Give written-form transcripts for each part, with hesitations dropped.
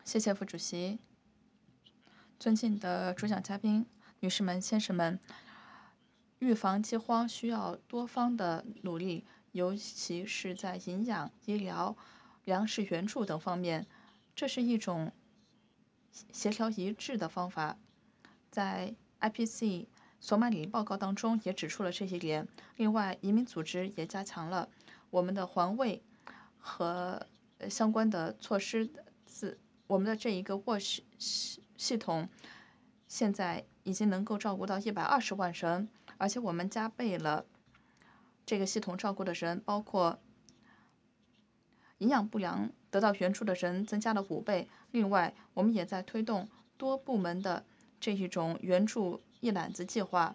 谢谢副主席，尊敬的主讲嘉宾，女士们、先生们，预防饥荒需要多方的努力，尤其是在营养、医疗、粮食援助等方面，这是一种协调一致的方法。在 IPC 索马里报告当中也指出了这一点。另外，移民组织也加强了我们的环卫和相关的措施。我们的这一个系统现在已经能够照顾到120万人，而且我们加倍了这个系统照顾的人，包括营养不良得到援助的人增加了5倍。另外，我们也在推动多部门的这一种援助一揽子计划。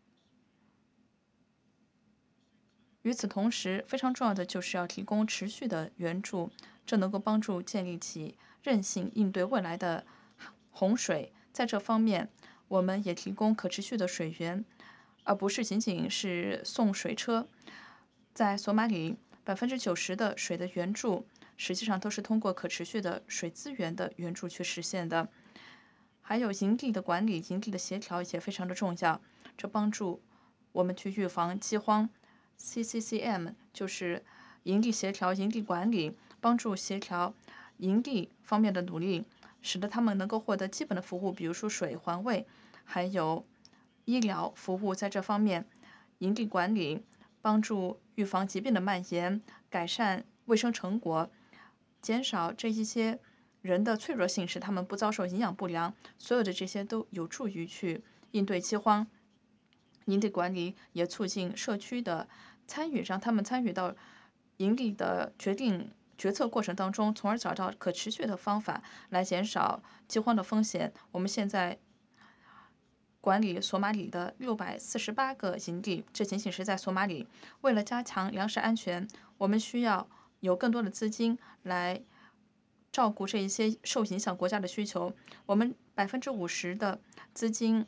与此同时，非常重要的就是要提供持续的援助，这能够帮助建立起韧性，应对未来的洪水。在这方面，我们也提供可持续的水源，而不是仅仅是送水车。在索马里，90%的水的援助实际上都是通过可持续的水资源的援助去实现的。还有营地的管理、营地的协调也非常的重要，这帮助我们去预防饥荒。CCCM 就是营地协调、营地管理，帮助协调营地方面的努力，使得他们能够获得基本的服务，比如说水、环卫，还有医疗服务。在这方面，营地管理帮助预防疾病的蔓延，改善卫生成果，减少这一些人的脆弱性，使他们不遭受营养不良。所有的这些都有助于去应对饥荒。营地管理也促进社区的参与，让他们参与到营地的决策过程当中，从而找到可持续的方法来减少饥荒的风险。我们现在管理索马里的648个营地，这仅仅是在索马里。为了加强粮食安全，我们需要有更多的资金来照顾这一些受影响国家的需求。我们50%的资金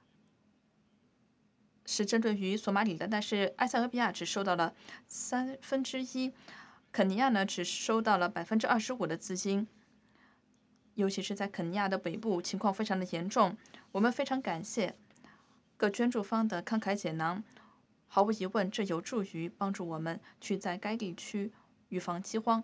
是针对于索马里的，但是埃塞俄比亚只收到了1/3，肯尼亚呢只收到了25%的资金，尤其是在肯尼亚的北部情况非常的严重。我们非常感谢各捐助方的慷慨解囊，毫无疑问，这有助于帮助我们去在该地区预防饥荒。